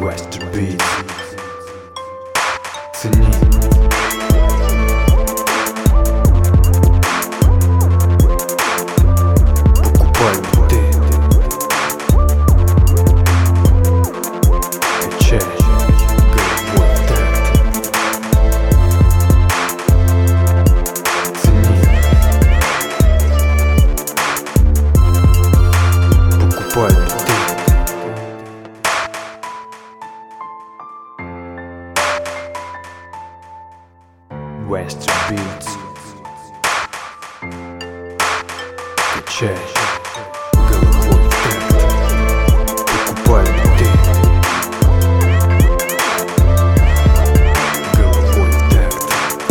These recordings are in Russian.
West Beat. Цени. Покупай биты. Качай головой в такт. Цени. Покупай биты. West Beats. Качай головой в такт. Покупай биты. Головой в такт.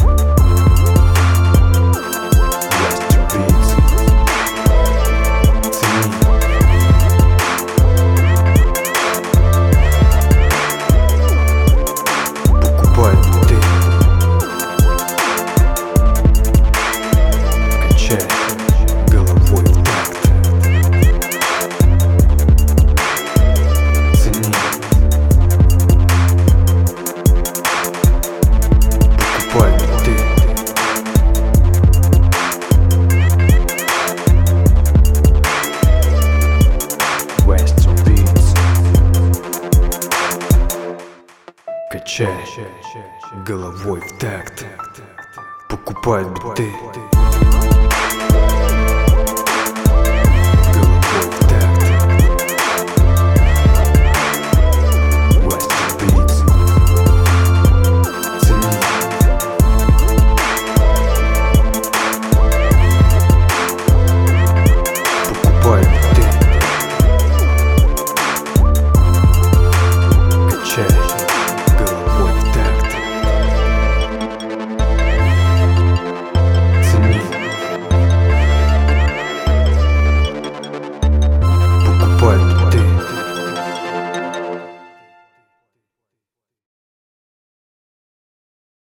West Beats. Цени. Покупай биты. Головой в такт. Цени. Покупай биты. West Beats. Качай головой в такт. Покупай биты.